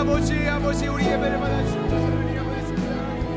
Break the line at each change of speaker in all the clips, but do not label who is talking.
아버지 우리 예배를 받아주시옵소서. 하나님 아버지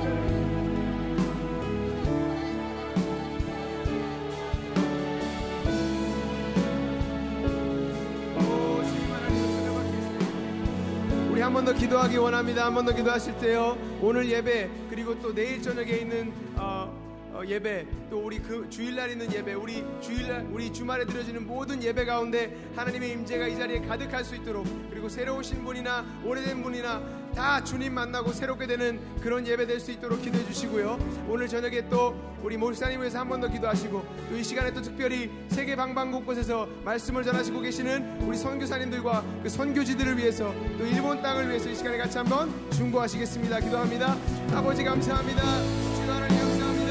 우리 한 번 더 기도하기 원합니다. 한 번 더 기도하실 때요, 오늘 예배 그리고 또 내일 저녁에 있는 예배, 또 우리 그 주일날 있는 예배, 우리 주일날 우리 주말에 드려지는 모든 예배 가운데 하나님의 임재가 이 자리에 가득할 수 있도록, 그리고 새로 오신 분이나 오래된 분이나 다 주님 만나고 새롭게 되는 그런 예배 될 수 있도록 기도해 주시고요. 오늘 저녁에 또 우리 목사님을 위해서 한 번 더 기도하시고, 또 이 시간에 또 특별히 세계 방방 곳곳에서 말씀을 전하시고 계시는 우리 선교사님들과 그 선교지들을 위해서, 또 일본 땅을 위해서 이 시간에 같이 한번 중보하시겠습니다. 기도합니다. 아버지 감사합니다. 주여 하나님 감사합니다.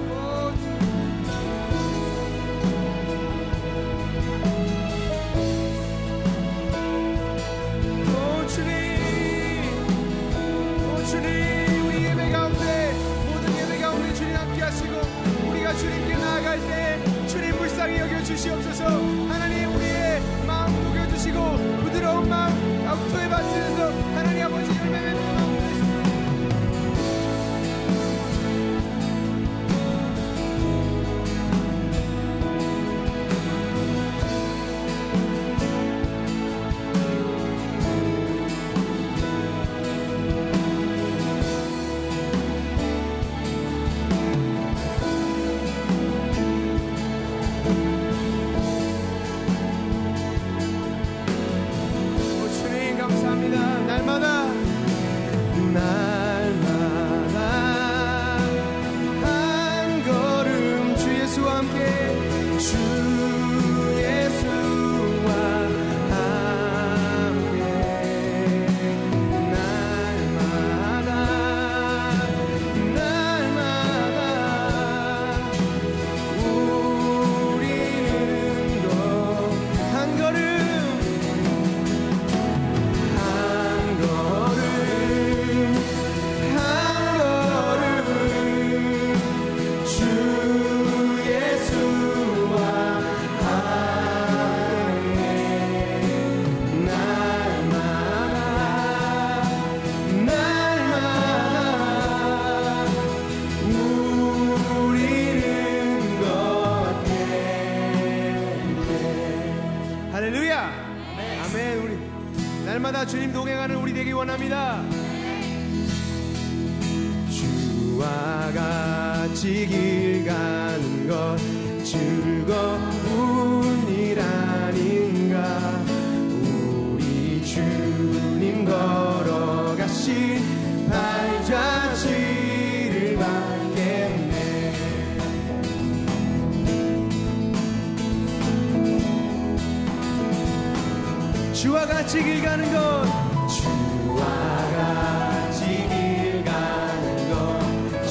주님, 우리 예배 가운데, 모든 예배 가운데 주님 함께 하시고, 우리가 주님께 나아갈 때 주님 불쌍히 여겨 주시옵소서. 하나님 우리의 마음 녹여주시고, 부드러운 마음 악토에 바치셔서 하나님 아버지 열매 맺는 마음 되시옵소서. 날마다 주님 동행하는 우리 되기 원합니다. 주와 같이 길 가는 것 즐거운 일 아닌가. 우리 주님 걸어가신 발자취를 밟겠네. 주와 같이 길 가는 것, 주와 같이 길 가는 것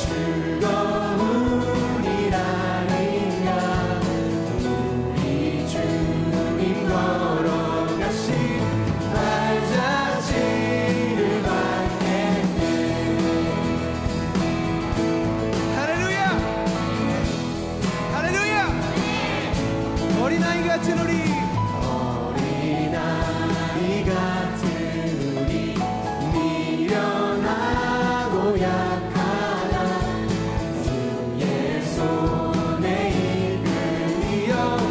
즐거운 일 아닌가. 우리 주님 걸어가신 발자취를 밟겠네. 할렐루야, 할렐루야. 어린아이 같은 우리, 같은 우리 미련하고 약하나 주의 손에 이끌려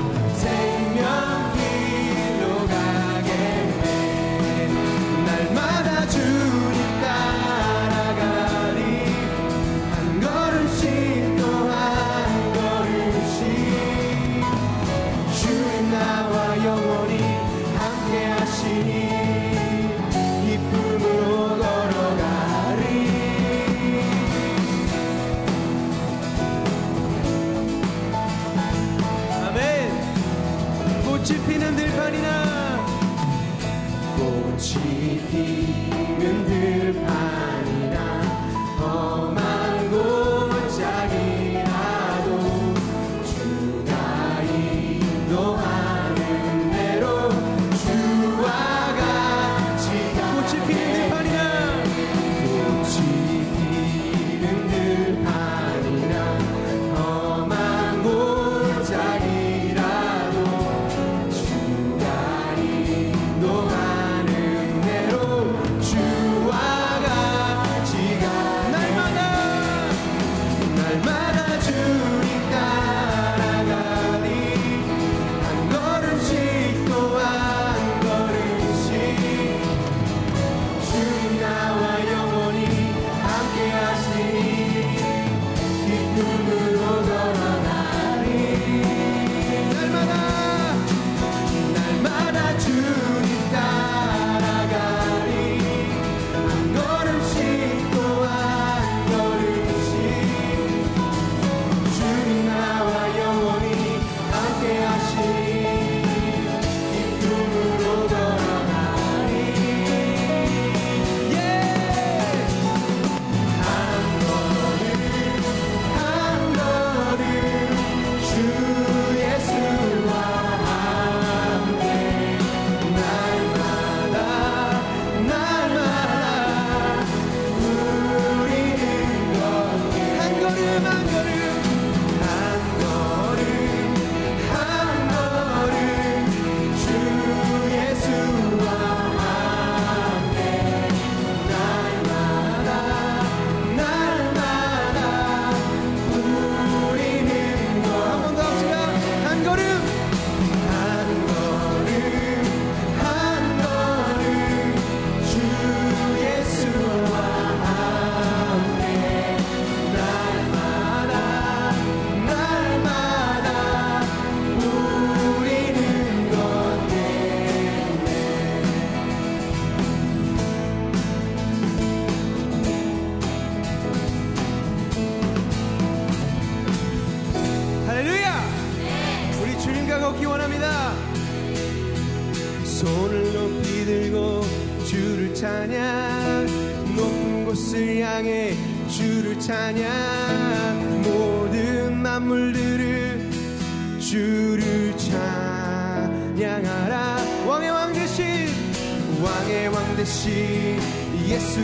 생명길로 가겠네. 날마다 주님 따라가리. 한 걸음씩 또 한 걸음씩 주님 나와 영원히 하시니 기쁨으로 걸어가리. 아멘. 꽃이 피는 들판이나, 꽃이 피는 들판이나 험한 골짜기라도 주가 인도하는 대로 꽃이 피는 들판이나 험한 골짜기라도 주가 인도하는 대로 주 찬양 높은 곳을 향해 주를 찬양 모든 만물들을 주를 찬양하라 왕의 왕 되신 예수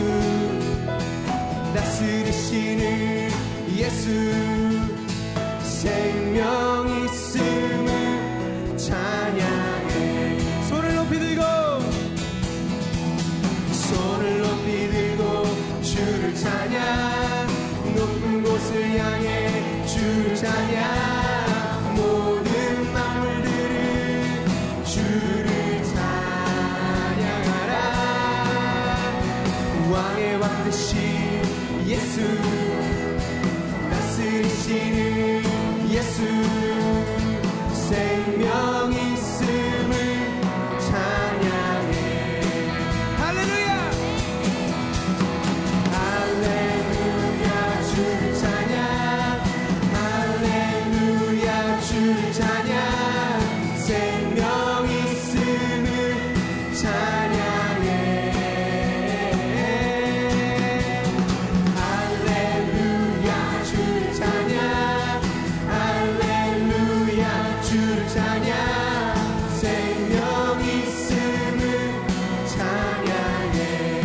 다스리시는 예수 생명 있음을 찬양해 손을 높이 들고 주를 찬양 높은 곳을 향해 주를 찬양 모든 만물들을 주를 찬양하라 왕의 왕 되신 예수 다스리시는 예수 생명 있음을 찬양해 할렐루야 할렐루야 주를 찬양 할렐루야 주를 찬양 생명 있음을 찬양해 할렐루야 주를 찬양 할렐루야 주를 찬양 생명 있음을 찬양해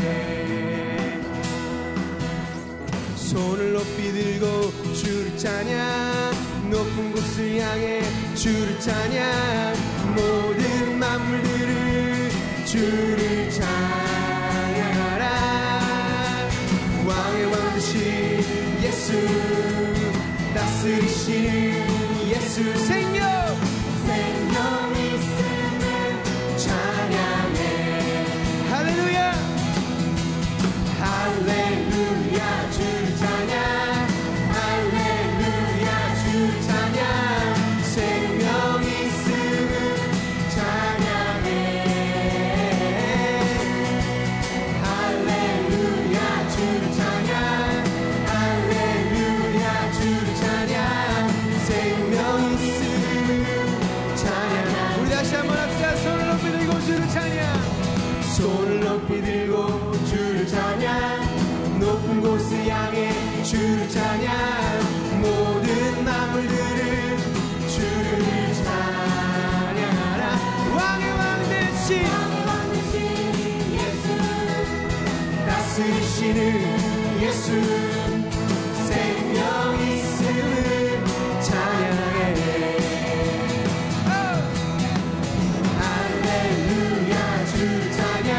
손을 높이 들고 주를 찬양 높은 곳을 향해 주를 찬양 모든 만물들을 주를 찬양하라 왕의 왕 되신 예수 다스리시는 예수 생명 있음을 찬양해 할렐루야 할렐루야 주를 찬양 할렐루야 주를 찬양 생명 있음을 찬양해 할렐루야 주를 찬양 할렐루야 주를 찬양 생명 있음을 찬양 우리 다시 한번 합시다 손을 높이 들고 주를 찬양 손을 높이 들고 주를 찬양 높은 곳을 향해 주를 찬양 모든 만물들을 주를 찬양하라 왕의 왕 되신 예수 다스리시는 예수 생명 있음을 찬양해 할렐루야 주를 찬양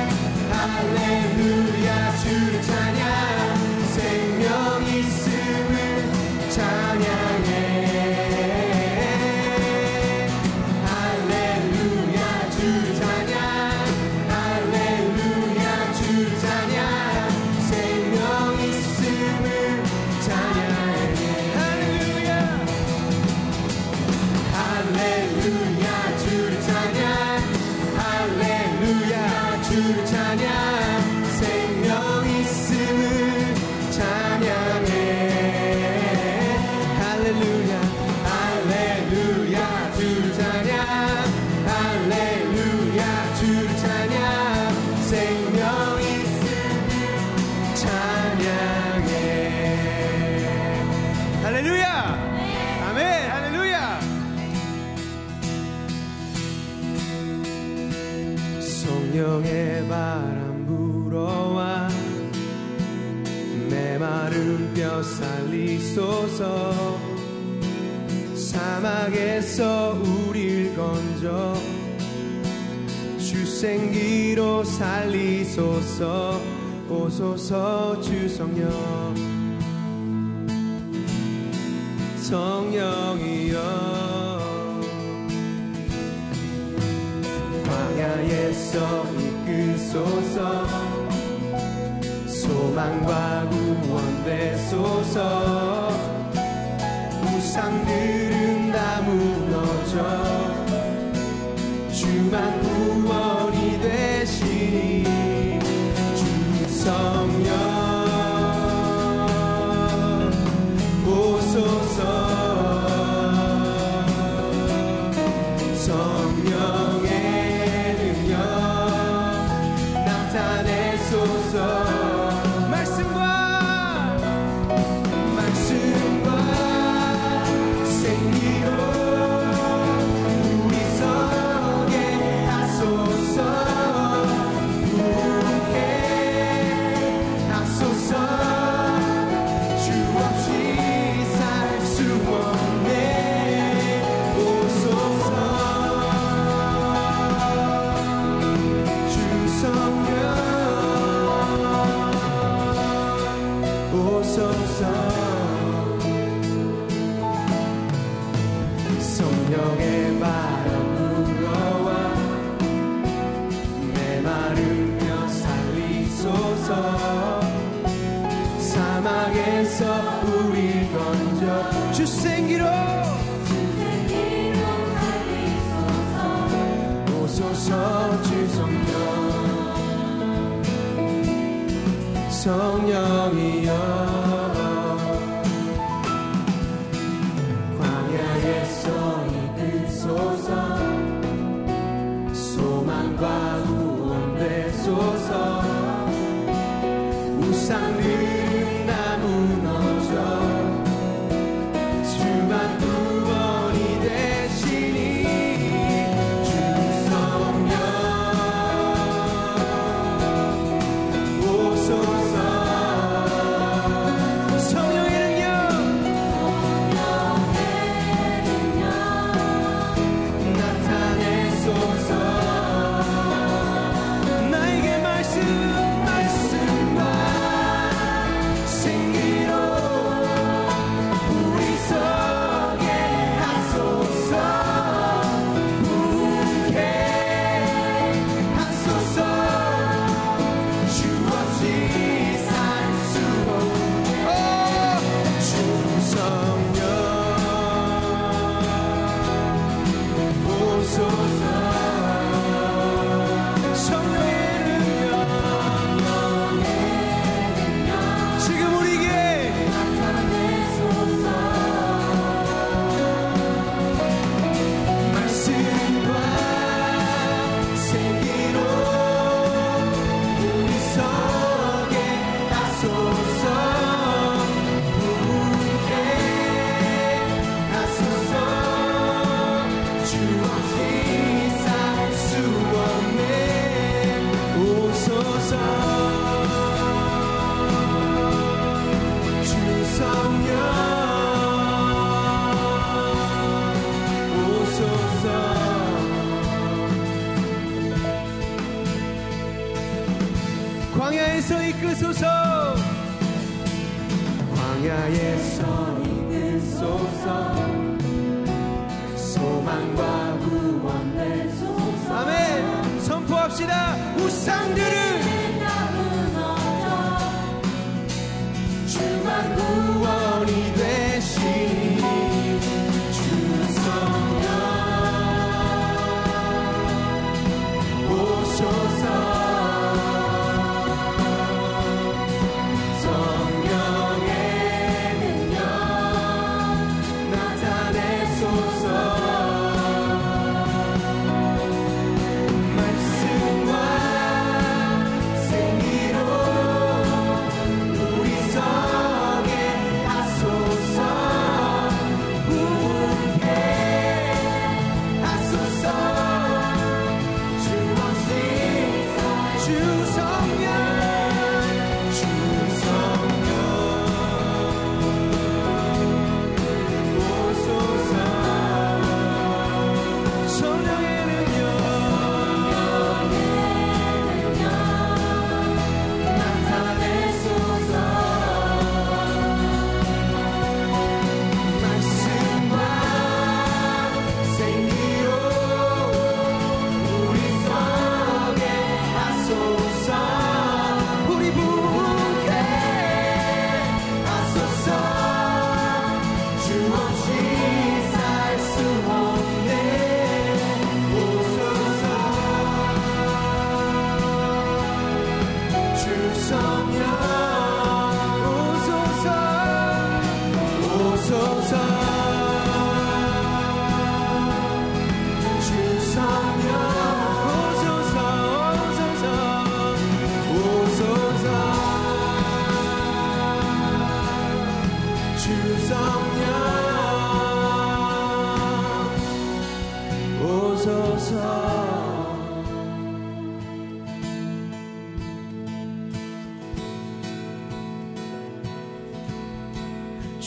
할렐루야 주를 찬양 생명 있음을 찬양해 할렐루야 주를 찬양 할렐루야 주를 찬양 생명 있음을 찬양해 할렐루야 할렐루야 주를 찬양 할렐루야 주를 찬양 생명 있음을 찬양해 할렐루야 할렐루야 주를 찬양 할렐루야 주를 찬양 생명 있음을 찬양해 할렐루야 아멘 할렐루야 성령의 바람 불어와 메마른 뼈 살리소서 사막에서 우릴 건져 주생기로 살리소서 오소서 주 성령 성령이여 광야에서 이끄소서 소망과 구원 되소서 우상들은 다 무너져 주만 구원이 되시니 주 성령 오소서 성령의 능력 나타내 하소서. 말씀과 생기로 우리 서게 하소서. 부흥케 하소서. 주 없이 살 수 없네. 오소서. 주 성령 오소서. 성령의 바람 불어와 메마르며 살리소서. 사막에서 우리 건져 주 생기로 살리소서. 오소서. 주 성령이여 광야에서 이끄소서. 소망과 구원 되소서. 우상들은 다 무너져 주만 구원이 되시니. 주 성령 오소서. 성령의 능력 나타내소서. 나에게 말씀과 생기로 우리 서게 하소서. 부흥케 하소서. 주 없이 살 수 없네. 주 성령 오소서. 성령의 능력 지금 우리에게 나타내소서. 말씀과 생기로 우리 서게 하소서. 부흥케 하소서. 주 없이 살 수 없네. 오소서. 주 성령 오소서. 광야에서 이끄소서. 광야에서 이끄소서. 소망과 구원 되소서. 아멘. 선포합시다. 우상들은 주만 구원이 되시니. 주 성령 오소서. 성령의 능력 나타내소서. 말씀과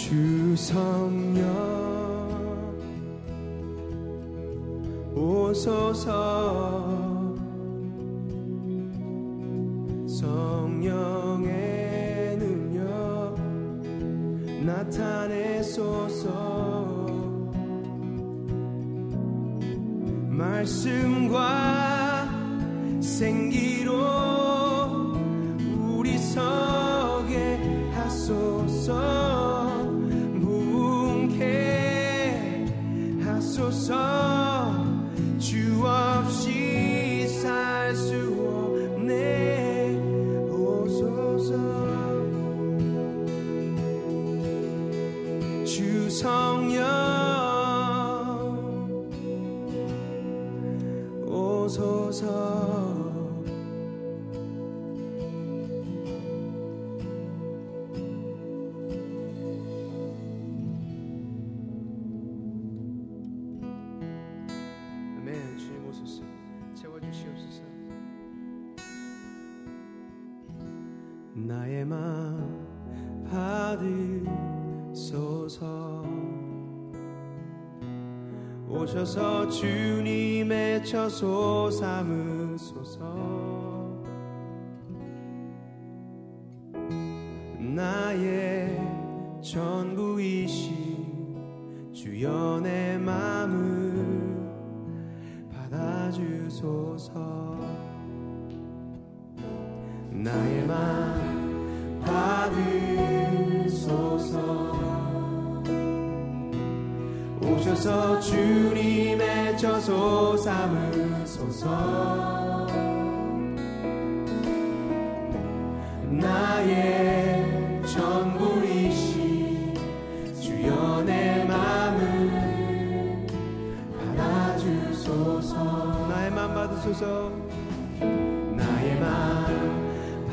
주 성령 오소서 성령의 능력 나타내소서 말씀과 생기로 우리 서게 하소서 부흥케 하소서 주 없이 살 수 없네 오소서 주 성령 오소서 아멘. 주님 오소서 채워주시옵소서. 나의 마음 받으소서 오셔서 주님의 처소 삼으소서 나의 전부이신 주여 내 마음을 받아주소서 나의 마음 받으소서 오셔서 주님의 처소 삼으소서 나의 전부이신 주여 내 마음을 받아주소서 나의 마음 받으소서 나의 마음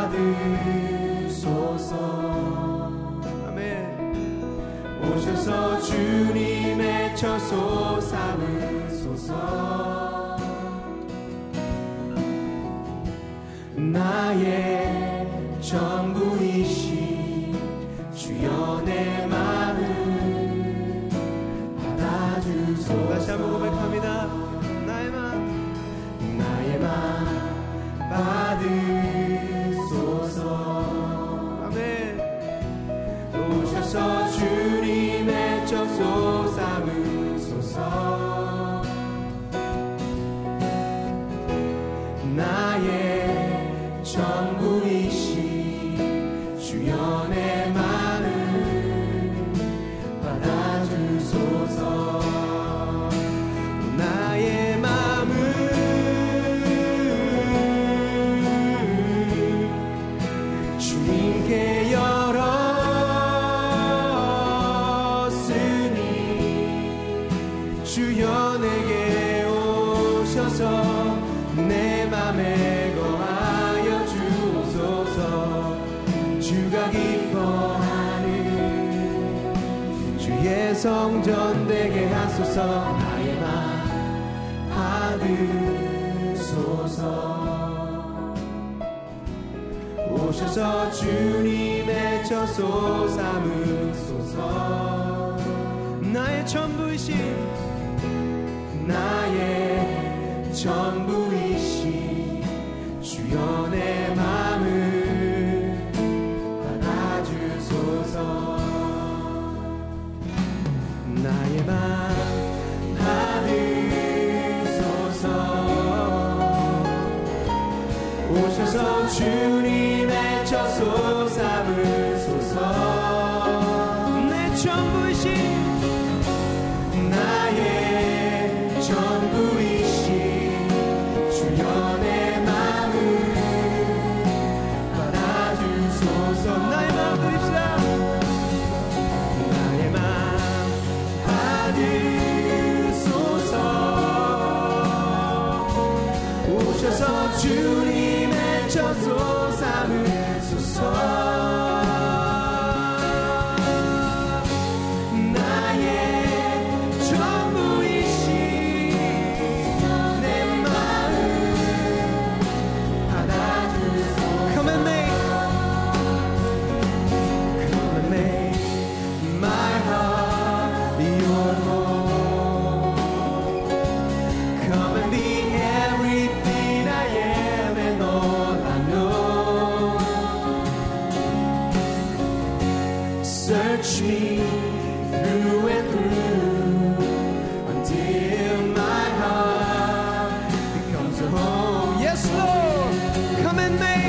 받으소서 아멘 오셔서 주님의 처소 삼으소서 나의 전부이신 주여 내 마음을 받아주소서 다시 한번 고백합니다 나의 마음 받으소서 아멘 오셔서 주님의 처소 삼으소서 나의 전부이신 주여 내 마음을 받아주소서 나의 마음을 주님께 열었으니 주여 내게 오셔서 내 맘에 거하여 주옵소서 주가 기뻐하는 주의 성전 되게 하소서 나의 마음 받으소서 오셔서 주님의 처소 삼으소서 나의 전부이신 나의 전부이신 주여 내 마음을 받아주소서 나의 마음 받으소서 오셔서 주님의 처소 삼으소서 내 전부이신 나의 전부이신 주여 내 마음을 받아주소서 나의 마음 드립시다 나의 마음 받으소서 오셔서 주님의 처소 삼으소서 Search me through and through until my heart becomes a home. Yes, Lord, come and make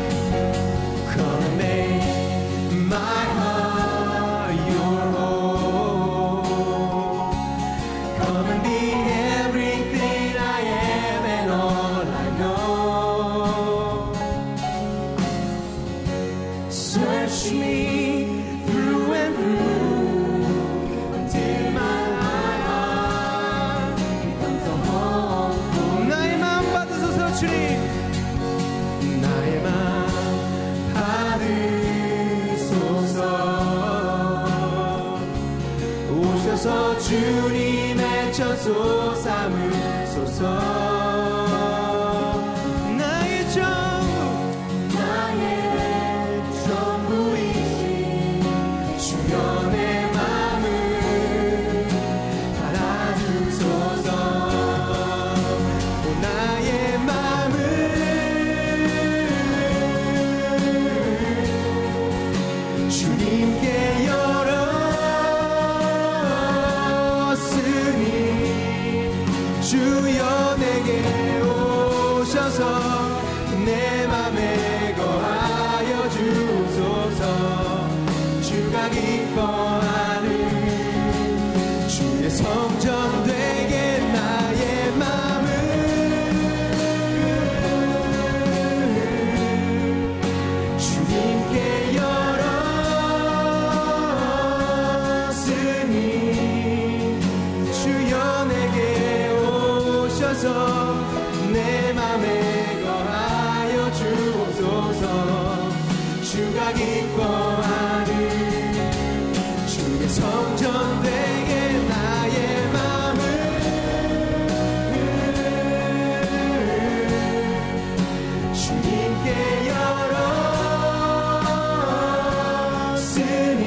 my heart your home. Come and be everything I am and all I know. Search me through and through until my heart becomes a home. 나의 마음 받으소서 주님. 나의 마음 받으소서. 오셔서 주님의 처소 삼으소서. 주여 내게 오셔서 내 맘에 거하여 주소서. 주가 기뻐하는 주의 성전 되게 나의 맘을 주님께 열었으니 주여 내게 내 맘에 거하여 주옵소서. 주가 기뻐하는 주의 성전 되게 나의 맘을 주님께 열었으니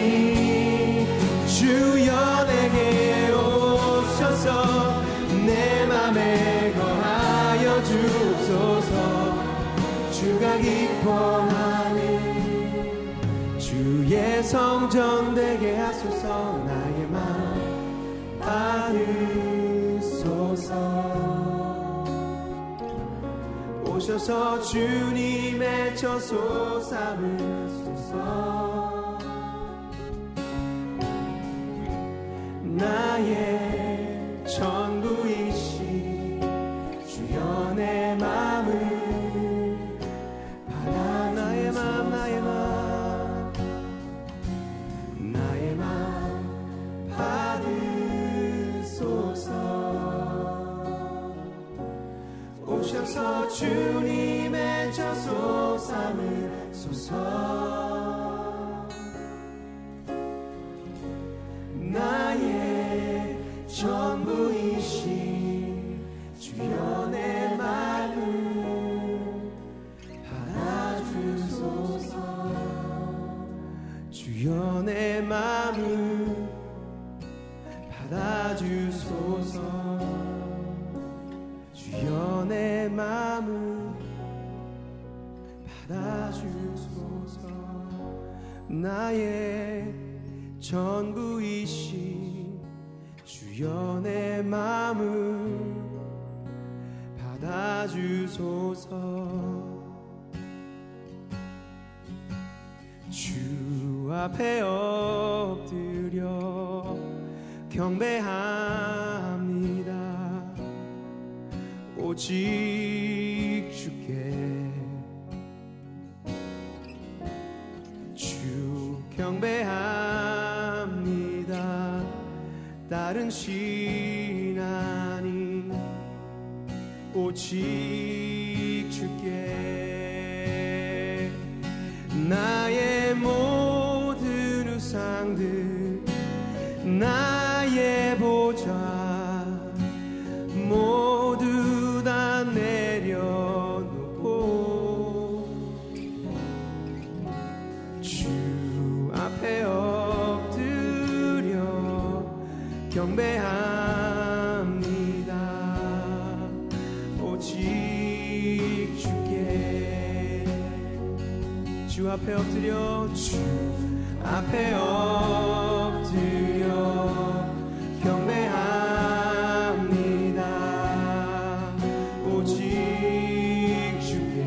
주여 내게 오셔서 내 맘에 거하여 주옵소서. 주가 기뻐하는 주의 성전 되게 하소서. 나의 마음 받으소서. 오셔서 주님의 처소 삼으소서. 나의 전부이신 주여 내 맘을 받아. 나의 맘 나의 맘 나의 맘 받으소서. 오셔서 주님의 처소 삼으소서. 나의 전부이신 주여 내 맘을 받아주소서. 주여 내 맘을 받아주소서. 주여 내 맘을 받아주소서. 나의 전부이신 주여 내 맘을 받아주소서. 주 앞에 엎드려 경배합니다. 오직 주께 주 경배합니다. 다른 신 아닌 오직 주께 나의 모든 우상들 나의 보좌 모두 다 내려놓고 주 앞에 엎드려 경배합니다. 오직 주께 주 앞에 엎드려 주 앞에 엎드려 경배합니다. 오직 주께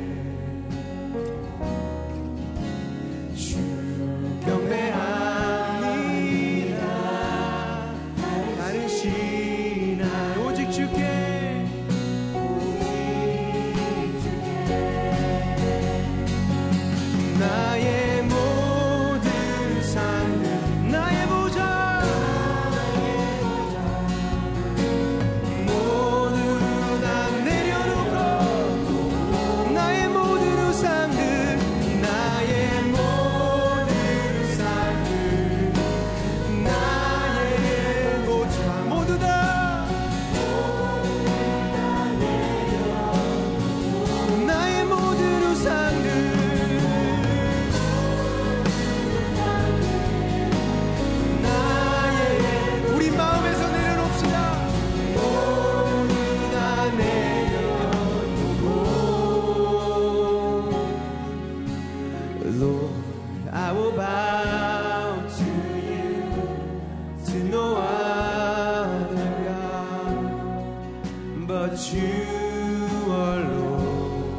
주 경배합니다. 다른 신앙 오직 주께 나의 모든 삶을 나의 보좌 모두 다 내려놓고 나의 모든 우상들 나의 모든 삶을 나의 보좌 모두 다 나의 모든 우상들 우리 마음에서 내려놓읍시다. 모두 다 내려놓고 Lord, I will bow to you, to no other God but you alone.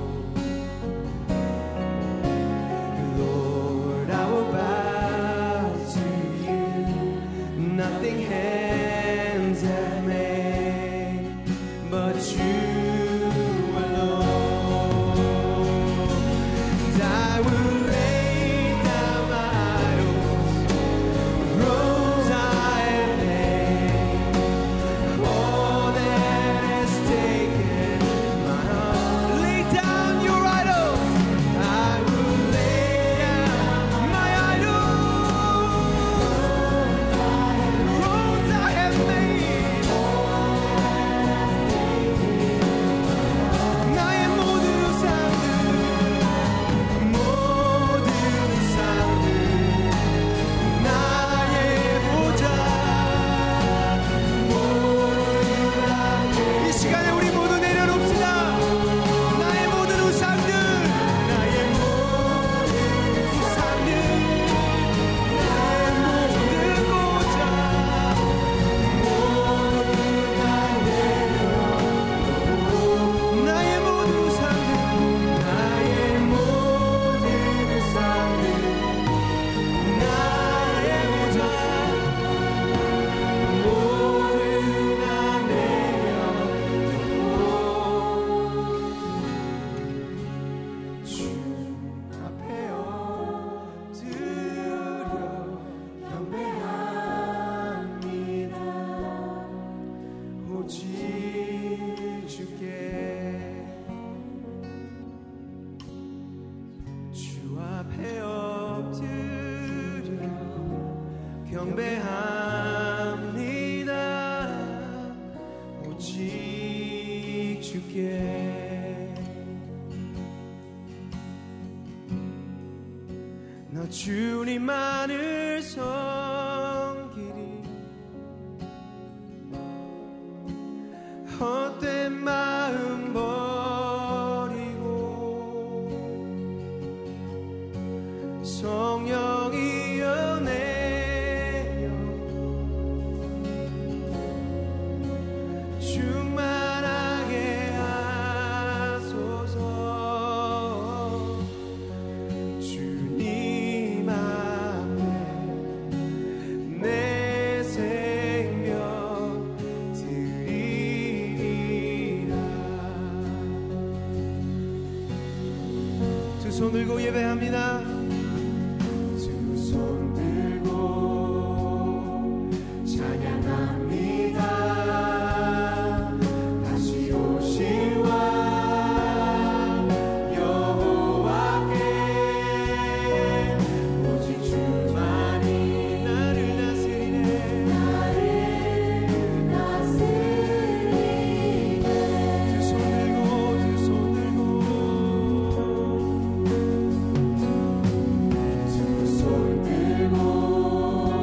Lord, I will bow to you. Nothing hands have made but you alone. And I will lay down my idols, thrones I have made, all that has taken my heart. Lay down your idols. I will lay down my idols. Roads I have made. 나의 모든 우상들 모든 우상들 나의 보좌 모두 이 시간에 우리 모두 내려놓읍시다. 나의 모든 우상들 나의 모든 우상들 나의 모든 보좌 모두 다 내려놓고 나의 모든 우상들 나의 모든 우상들 나의 보좌 모두 다 내려놓고 주 앞에 엎드려 경배합니다. 오직 주께 주 앞에 엎드려 경배합니다. 오직 주께 나 주님만을 섬기리 헛된 마음 버리고 성령이여 내려 충만하게 하소서. 주님 앞에 내 생명 드리리라. 두 손 들고 예배합니다. 두 손 들고 찬양합니다. 다시 오실 왕 여호와께 오직 주만이 나를 다스리네. 두 손 들고 두 손 들고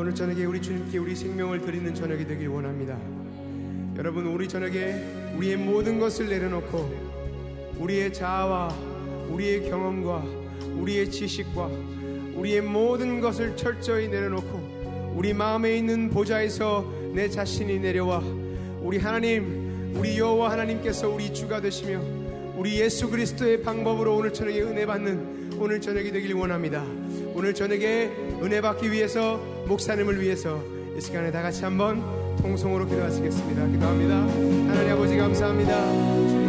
오늘 저녁에 우리 주님께 우리 생명을 드리는 저녁이 되길 원합니다. 여러분, 우리 저녁에 우리의 모든 것을 내려놓고 우리의 자아와 우리의 경험과 우리의 지식과 우리의 모든 것을 철저히 내려놓고 우리 마음에 있는 보좌에서 내 자신이 내려와 우리 하나님, 우리 여호와 하나님께서 우리 주가 되시며 우리 예수 그리스도의 방법으로 오늘 저녁에 은혜 받는 오늘 저녁이 되길 원합니다. 오늘 저녁에 은혜 받기 위해서, 목사님을 위해서 이 시간에 다 같이 한번 통성으로 기도하시겠습니다. 기도합니다. 하나님 아버지 감사합니다.